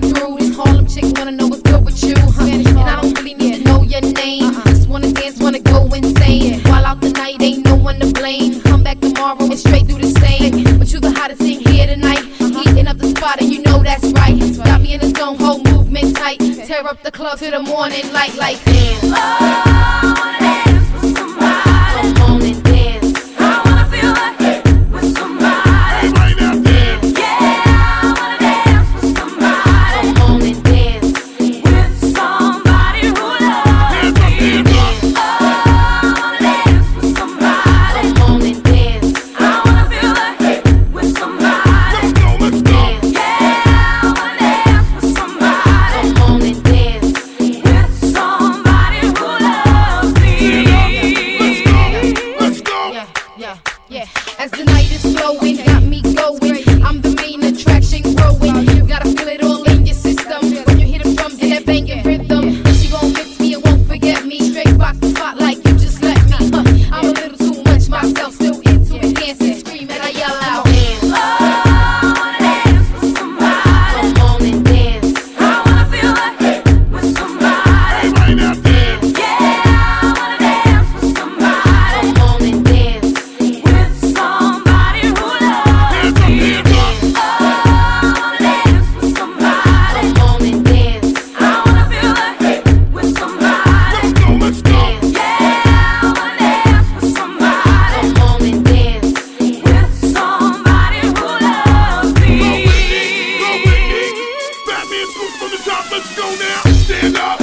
through. This Harlem chick wanna know what's good with you, huh? And I don't really need to know your name. Just wanna dance, wanna go insane. While out the night, ain't no one to blame. Come back tomorrow and straight do the same. But you the hottest thing here tonight. Heating up the spot and you know that's right. Got me in the zone, whole movement tight. Tear up the club to the morning light like damn. Oh, I wanna dance with somebody. Come on and dance. I wanna feel like with somebody. Right now, dance. Yeah, I wanna dance with somebody. Come on and dance. With somebody who loves me. Oh, I wanna dance with somebody. Come on and dance. I wanna feel like with somebody. Let's go, let's go. Yeah, I wanna dance with somebody. Come on and dance. With somebody who loves me. Let's go, let's go. Yeah. As the night is flowing, got me going. I'm the main attraction growing. You gotta feel it all in your system. When you hear the drums and that banging rhythm, she gon' miss me and won't forget me. Straight box the spot like you just let me. I'm a little too much myself, still into the dancing, scream and I yell out. Dance. Oh, I wanna dance with somebody. Come on and dance. I wanna feel like with somebody. Right now, dance. Yeah, I wanna dance with somebody. Come on and dance. With somebody who loves me. Hands up, hands up. Oh, I wanna dance with somebody. Come on and dance. I wanna feel like with somebody. Let's go, let's go. Yeah, I wanna dance with somebody. Come on and dance. With somebody who loves me. Go with me. Batman Scoop from the top. Let's go now. Stand up.